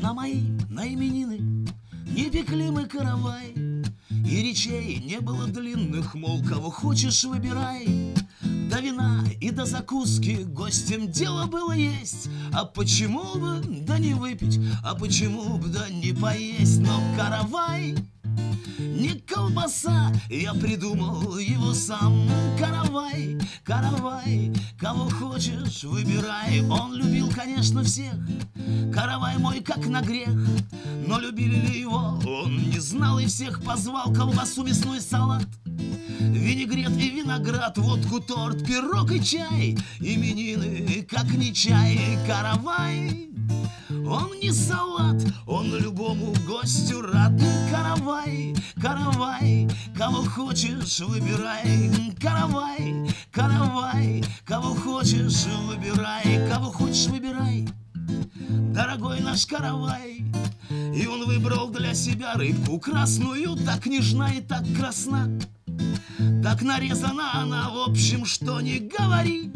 на именины не пекли мы каравай, и речей не было длинных, мол, кого хочешь выбирай. До вина и до закуски гостям дело было есть. А почему бы да не выпить, а почему бы да не поесть? Но каравай не колбаса, я придумал его сам. Каравай, каравай, кого хочешь выбирай. Он любил, конечно, всех, каравай мой как на грех. Но любили ли его, он не знал и всех позвал. Колбасу, мясной салат, винегрет и виноград, водку, торт, пирог и чай. Именины, как не чай. Каравай, он не салат, он любому гостю рад. Каравай, каравай, кого хочешь выбирай. Каравай, каравай, кого хочешь выбирай. Кого хочешь выбирай, дорогой наш каравай. И он выбрал для себя рыбку красную, так нежна и так красна, так нарезана она, в общем, что не говори.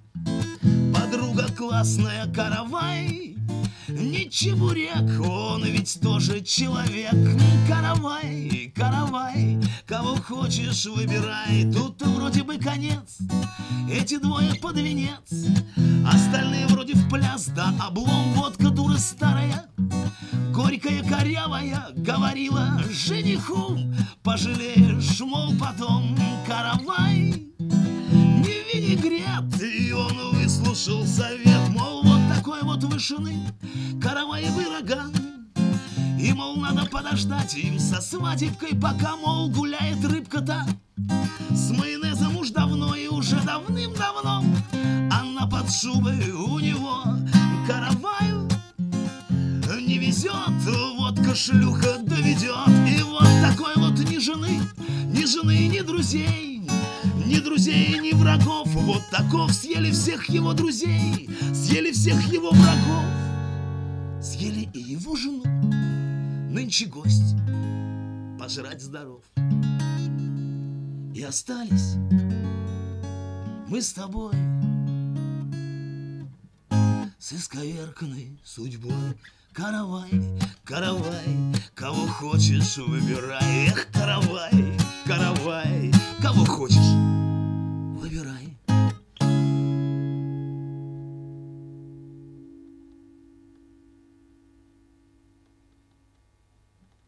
Подруга классная, каравай, не чебурек, он ведь тоже человек. Каравай, каравай, кого хочешь выбирай. Тут-то вроде бы конец, эти двое под венец, остальные вроде в пляс, да облом. Водка дура старая, горькая, корявая, говорила жениху: пожалеешь, мол, потом. Каравай, не винегрет, и он выслушал совет, мол, вот такой вот вышины караваевый роган. И, мол, надо подождать им со свадебкой, пока, мол, гуляет рыбка-то с майонезом уж давно и уже давным-давно. Она под шубой у него караваю не везет, водка шлюха доведет. И вот такой вот ни жены, ни друзей, ни друзей, ни врагов. Вот таков съели всех его друзей, съели всех его врагов, съели и его жену. Нынче гость пожрать здоров. И остались мы с тобой с исковерканной судьбой. Каравай, каравай, кого хочешь выбирай. Эх,